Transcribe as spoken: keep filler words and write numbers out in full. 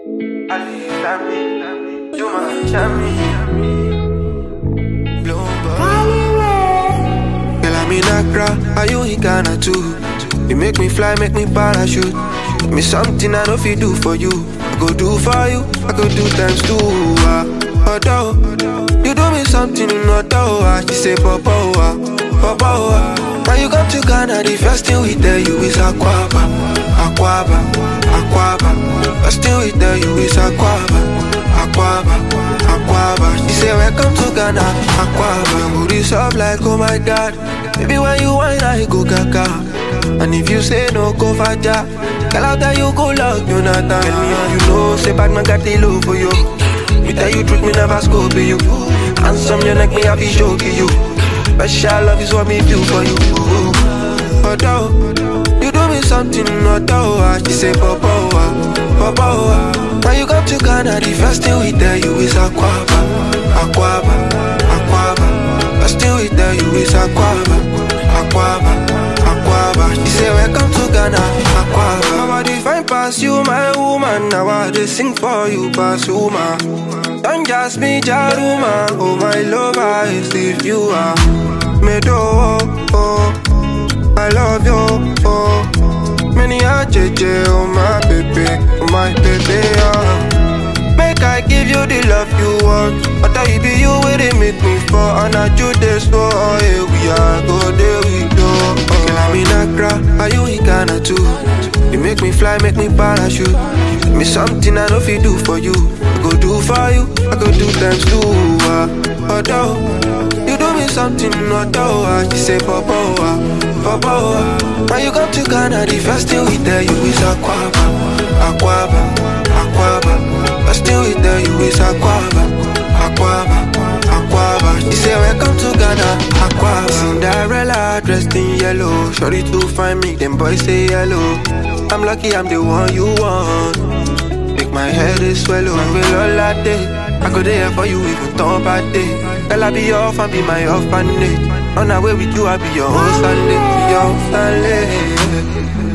You my champion. Girl, I'm in Accra, are you in Ghana too? You make me fly, make me parachute. Give me something I know if you do for you. I go do for you, I go do times two. Uh, although, you do me something, although uh, she say papa, uh, papa. Uh. Now you come to Ghana, the first thing we tell you is Aquaba, Aquaba, Aquaba. First thing we tell you is Aquaba, Aquaba, Aquaba. She say welcome to Ghana, Aquaba. Your booty soft like oh my God. Baby when you whine I go gaga. And if you say no go faja. Girl out there you go loud, you not done. Tell me how you know, say bad man got the love for you. Me tell you truth, me never scope you. Handsome you like me I be joking you. Special love is what me do for you. Although you do me something, although uh, she say papa, papa. Uh. Now you come to Ghana, the first thing we tell you is Aquaba, Aquaba, Aquaba. First thing we tell you is Aquaba, Aquaba, Aquaba. She say welcome to Ghana, Aquaba. Nobody find past you, my woman. Now I just sing for you, pass woman. Don't just me, Jaruma. Oh my lover, is if you are Medo, oh, oh, I love you, oh. Many are J J, oh my baby, oh my baby, oh. Make I give you the love you want. But I be you where they make me fall. And I do this, so oh, here we are, go there we go. Oh. Girl, I'm in Accra, are you in Ghana too? You make me fly, make me parachute. Give me something I know if you do for you. I go do for you, I go do times two. Uh, although you do me something, although uh, she say papa, uh, papa. Uh. Now you come to Ghana, the first thing we tell you is Aquaba, Aquaba, Aquaba. First thing we tell you is Aquaba, Aquaba, Aquaba. She say welcome to Ghana, Aquaba. Cinderella dressed in yellow, shorty to find me, them boys say hello. I'm lucky I'm the one you want. Make my head is swallow, I will all I day. I go there for you even turn bad day. Girl I be your off and be my orphanage. On the way with you I be your whole Sunday, be your whole Sunday.